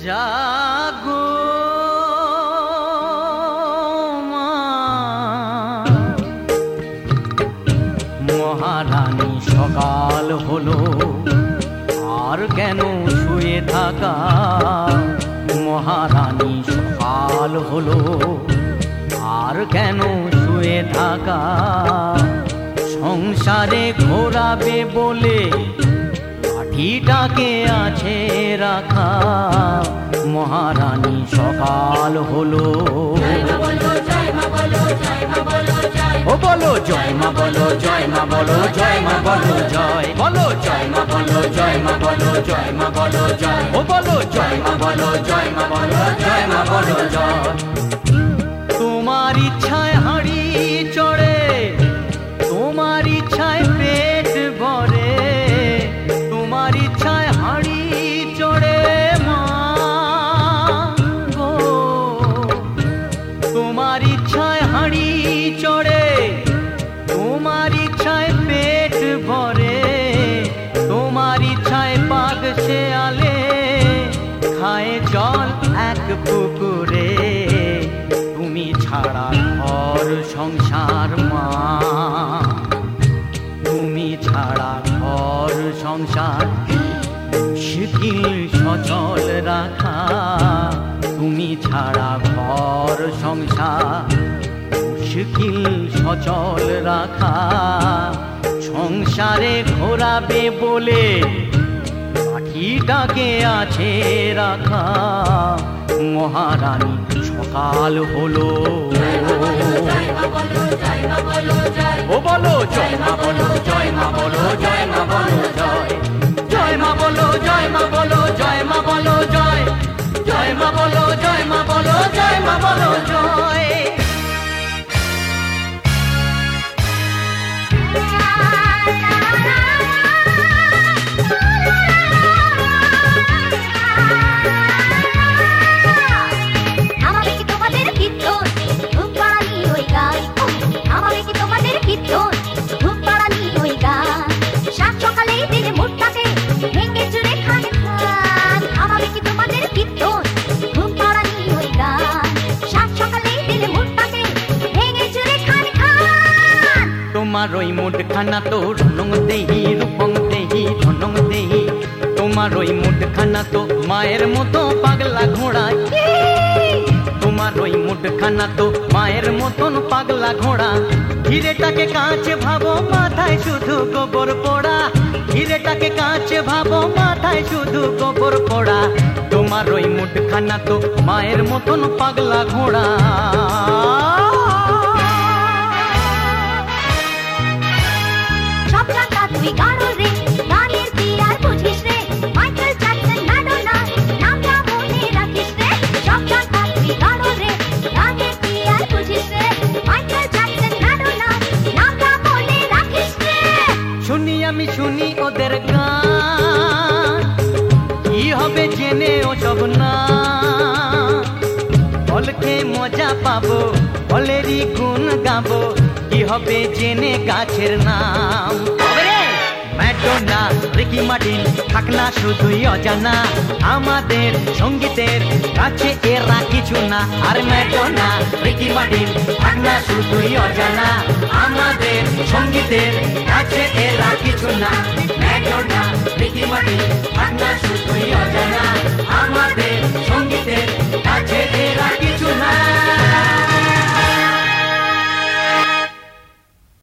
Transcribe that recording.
জাগো মা মহারানী, সকাল হলো আর কেন শুয়ে থাকা? মহারানী, সকাল হলো আর কেন শুয়ে থাকা? সংসারে ঘোরাবে বলে লাঠিটাকে আছে রাখা। মহারানী, সকাল হলো। ও বলো জয় মা, বলো জয় মা, বলো জয় মা, বলো জয়, বলো জয় মা, বলো জয় মা, বলো জয় মা, বলো জয়। ও বলো জয় মা, বলো জয় মা, বলো জয় মা, বলো জয়। তোমার ইচ্ছায় হাঁড়ি চড়ে, তোমার ইচ্ছায় পেট ভরে, তোমার ইচ্ছায় হাঁড়ি চড়ে মা গো। তোমার ইচ্ছায় হাঁড়ি চড়ে, তোমার ইচ্ছায় পেট ভরে, তোমার ইচ্ছায় পাক শেয়ালে খায় জল এক পুকুরে। তুমি ছাড়া ঘর সংসার মা, তুমি ছাড়া ঘর সংসার শিথিল সচল রাখা। তুমি ছাড়া ঘর সংসার শিথিল সচল রাখা। সংসারে ঘোরাবে বলে লাঠিটাকে আছে রাখা। মহারানী, সকাল হলো। ও বলো জয় মা, বলো জয় মা, বলো জয় মা, বলো জয়। জয় মা বলো, জয় মা বলো, জয় মা বলো জয়। জয় মা বলো, জয় মা বলো, জয় মা বলো জয়। তোমার ওই মুঠখানা তো রনং দেহি রূপং দেহি ধনং দেহি। তোমার ওই মুঠখানা তো মায়ের মতো পাগলা ঘোড়া। তোমার ওই মুঠখানা তো মায়ের মতন পাগলা ঘোড়া। হিরেটাকে কাছে ভাবো, মাথায় শুধু গোবর পোড়া। হিরেটাকে কাছে ভাবো, মাথায় শুধু গোবর পোড়া। তোমার ওই মুঠখানা তো মায়ের মতন পাগলা ঘোড়া। তুই গাড়ো রে, গানের কি আর বুঝিস রে? মাইকেল জ্যাকসন, ম্যাডোনা, নামটা মনে রাখিস রে। সব জায়গা তুই গাড়ো রে, গানের কি আর বুঝিস রে? মাইকেল জ্যাকসন, ম্যাডোনা, নামটা মনে রাখিস রে। শুনি আমি শুনি ওদের গান, কি হবে জেনে ওসব না। ফলকে মজা পাবো, ফলেরই গুণ গাবো, কি হবে জেনে গাছের নাম। ম্যাডোনা, রিকি মার্টিন থাক না শুধুই অজানা। আমাদের সঙ্গীতের কাছে এরা কিছু না। আর ম্যাডোনা, রিকি মার্টিন থাক না শুধুই অজানা। আমাদের সঙ্গীতের কাছে এরা কিছু না। ম্যাডোনা, রিকি মার্টিন থাক না